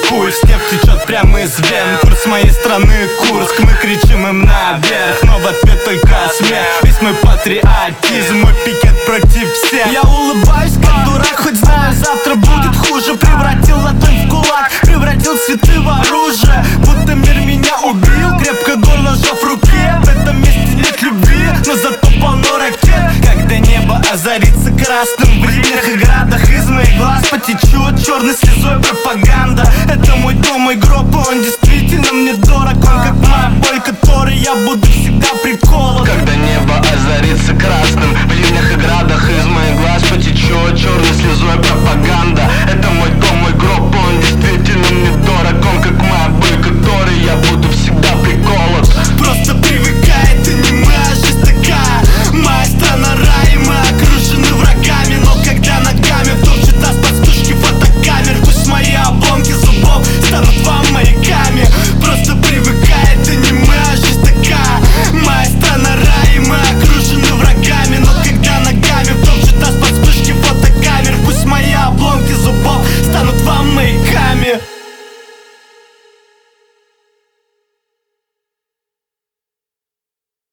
пульс, нефть течет прямо из вен. Курс моей страны Курск, мы кричим им наверх, но в ответ только смех. Весь мой патриотизм, мой пикет против всех. Я улыбаюсь как дурак, хоть знаю, завтра будет хуже. Превратил ладонь в кулак, превратил цветы в оружие. Будто мир меня убил, крепко горло сжав в руке. В этом месте нет любви, но зато полно ракет. Когда небо озарится красным, в ливнях и градах из моих глаз потечет черной слезой пропаганда. Это мой дом, мой гроб,